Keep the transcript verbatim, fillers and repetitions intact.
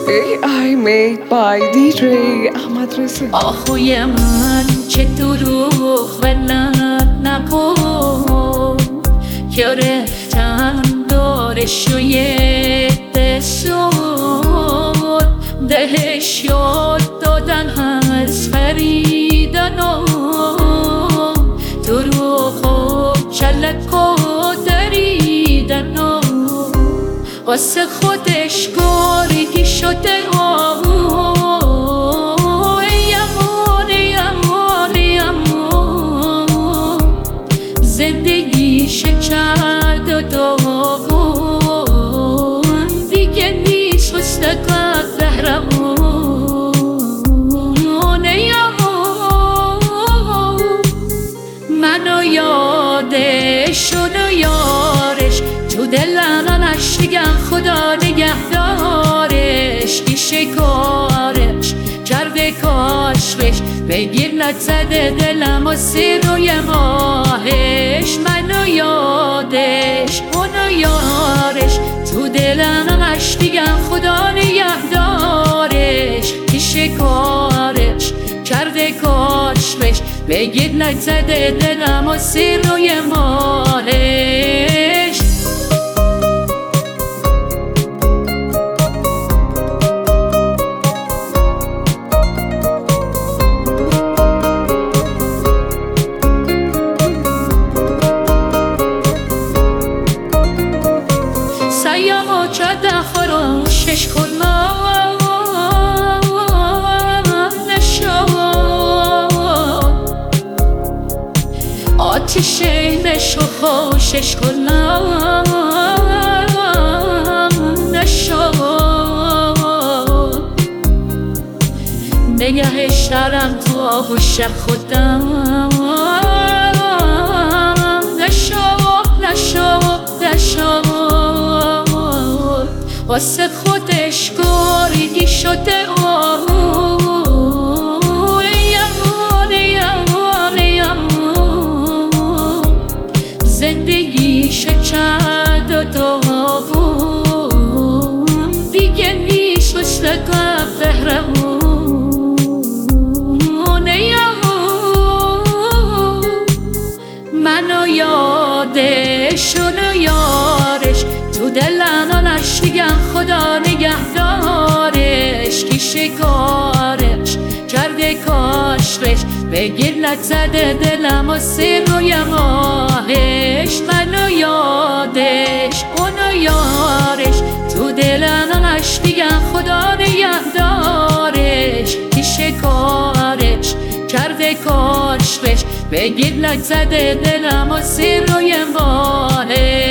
A I made by دی جی احمد رضا. آخوی من چه دروغ ولت نکن، یاره چند دارش و یه دستون دهش یاد دادن از فریدن و دروغ و چلک و دریدن و واسه خودش گارگی شده زندگیشه کرد و داغون دیگه نیست مستقل قهرمونه یمون منو یادش و یارش تو دلنش دیگم خدا نگهدارش پیشه کارش کرده کاش بش بگیر نزده دلم و سیر روی ماهش منو یادش اونو یارش تو دلمش دیگم خدا نگهدارش پیشه کارش کرده کاش بش بگیر نزده دلم و سیر روی ماهش سیامو چده خراشش کنم نشد آتیشه نشو خوشش کنم نشد نگهش دارم تو آغوش خودم نشد نشد نشد واسه خودش گارگی شده یمون یمون یمون زندگیشه کرد و داغون دیگه نیست مستقل قهرمونه یمون منو یادش و یارش تو دلنش دیگم خدا نگهدارش کیشه کارش کرده کاش بش بگیر نزده دلم و سیر روی ماهش منو یادش اونو یارش تو دلنش دیگم خدا نگهدارش کیشه کارش کرده کاش بش بگیر نزده دلم و سیر روی ماهش